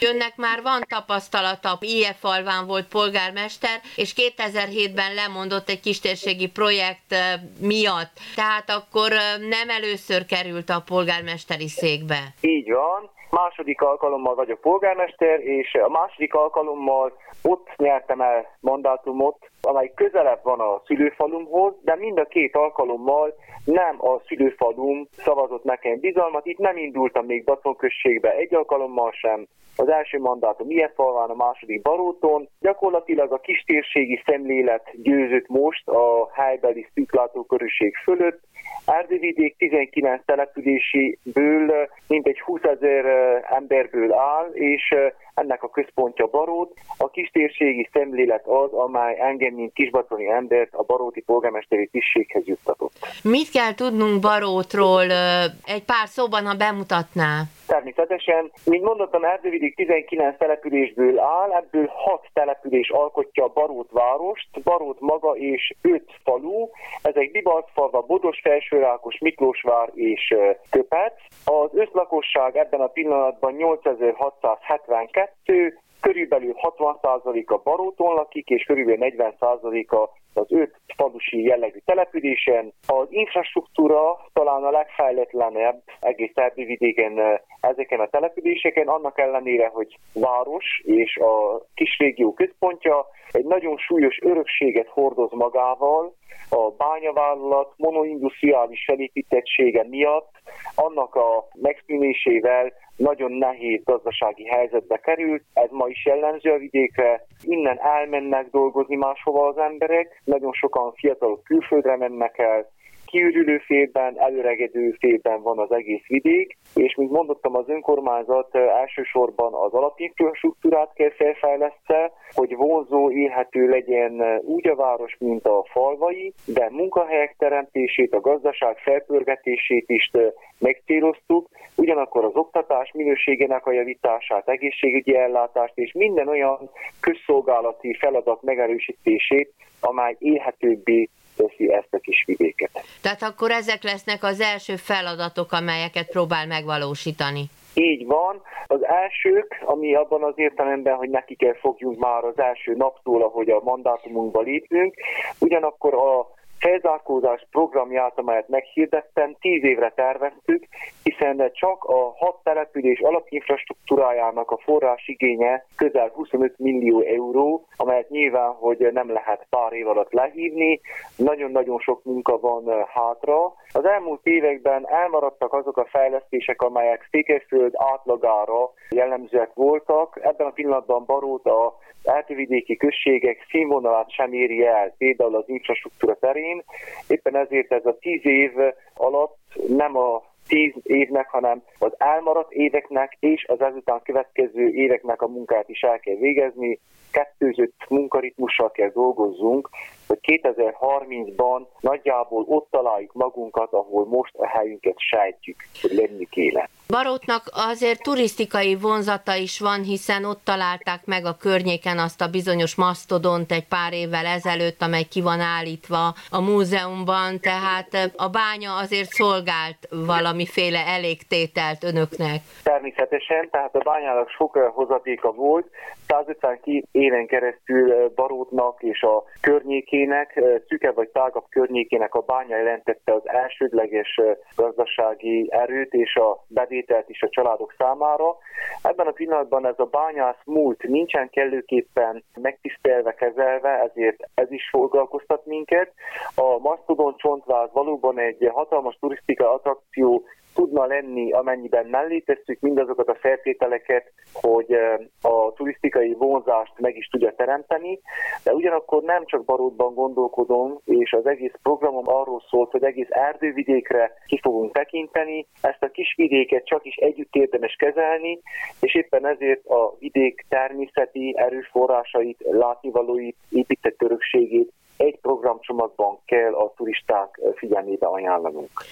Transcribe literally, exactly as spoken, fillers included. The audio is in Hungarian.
Önnek már van tapasztalata, Illyes-Falván volt polgármester, és kétezer-hétben lemondott egy kistérségi projekt miatt. Tehát akkor nem először került a polgármesteri székbe. Így van. Második alkalommal vagyok polgármester, és a második alkalommal ott nyertem el mandátumot, amely közelebb van a szülőfalumhoz, de mind a két alkalommal nem a szülőfalum szavazott nekem bizalmat. Itt nem indultam még Bacon községbe egy alkalommal sem. Az első mandátum Illyes-Falván, a második Baróton. Gyakorlatilag a kistérségi szemlélet győzött most a helybeli szűklátókörűség fölött. Erdővidék tizenkilenc településéből mintegy húszezer emberből áll, és ennek a központja Barót. A kistérségi szemlélet az, amely engem, mint kisbaconi embert a baróti polgármesteri tisztséghez juttatott. Mit kell tudnunk Barótról? Egy pár szóban, ha bemutatná. Természetesen, mint mondottam, Erdővidék tizenkilenc településből áll, ebből hat település alkotja Barót várost, Barót maga és öt falu, ezek Bibalcfalva, Bodos-Felsőrákos, Miklósvár és Köpec. Az összlakosság ebben a pillanatban nyolcezer-hatszázhetvenkettő, körülbelül hatvan százaléka Baróton lakik, és körülbelül negyven százaléka az öt falusi jellegű településen. Az infrastruktúra talán a legfejletlenebb egész Erdővidéken ezeken a településeken, annak ellenére, hogy város és a kisrégió központja egy nagyon súlyos örökséget hordoz magával, a bányavállalat monoindustriális felépítettsége miatt, annak a megszűnésével nagyon nehéz gazdasági helyzetbe került, ez ma is jellemző a vidékre, innen elmennek dolgozni máshova az emberek, nagyon sokan fiatalok külföldre mennek el, kiürülő félben, előregedő félben van az egész vidék, és mint mondottam, az önkormányzat elsősorban az alapinfrastruktúrát kell felfejleszteni, hogy vonzó, élhető legyen úgy a város, mint a falvai, de munkahelyek teremtését, a gazdaság felpörgetését is megcéloztuk, ugyanakkor az oktatás minőségének a javítását, egészségügyi ellátást és minden olyan közszolgálati feladat megerősítését, amely élhetőbbé teszi ezt a kis vidéket. Tehát akkor ezek lesznek az első feladatok, amelyeket próbál megvalósítani. Így van. Az elsők, ami abban az értelemben, hogy neki kell fogjunk már az első naptól, ahogy a mandátumunkba lépünk, ugyanakkor a felzárkózás programját, amelyet meghirdettem, tíz évre terveztük, hiszen csak a hat település alapinfrastruktúrájának a forrásigénye közel huszonöt millió euró, amelyet nyilván, hogy nem lehet pár év alatt lehívni, nagyon-nagyon sok munka van hátra. Az elmúlt években elmaradtak azok a fejlesztések, amelyek Székelyföld átlagára jellemzőek voltak. Ebben a pillanatban Barót a erdővidéki községek színvonalát sem éri el, például az infrastruktúra terén. Éppen ezért ez a tíz év alatt nem a tíz évnek, hanem az elmaradt éveknek és az ezután következő éveknek a munkát is el kell végezni. Kettőzött munkaritmussal kell dolgozzunk, hogy kétezer-harmincban nagyjából ott találjuk magunkat, ahol most a helyünket sejtjük, hogy lenni kéne. Barótnak azért turisztikai vonzata is van, hiszen ott találták meg a környéken azt a bizonyos masztodont egy pár évvel ezelőtt, amely ki van állítva a múzeumban, tehát a bánya azért szolgált valamiféle elégtételt önöknek. Természetesen, tehát a bányának sok hozatéka volt, százötven éven keresztül Barótnak és a környékének, szűkebb vagy tágabb környékének a bánya jelentette az elsődleges gazdasági erőt és a bevételt is a családok számára. Ebben a pillanatban ez a bányász múlt nincsen kellőképpen megtisztelve, kezelve, ezért ez is foglalkoztat minket. A masztodon csontváz valóban egy hatalmas turisztikai attrakció tudna lenni, amennyiben mellé tesszük mindazokat a feltételeket, hogy a turisztikai vonzást meg is tudja teremteni, de ugyanakkor nem csak Barótban gondolkodom, és az egész programom arról szólt, hogy egész erdővidékre ki fogunk tekinteni, ezt a kis vidéket csak is együtt érdemes kezelni, és éppen ezért a vidék természeti erőforrásait, látnivalóit, épített örökségét egy programcsomagban kell a turisták figyelmébe ajánlanunk.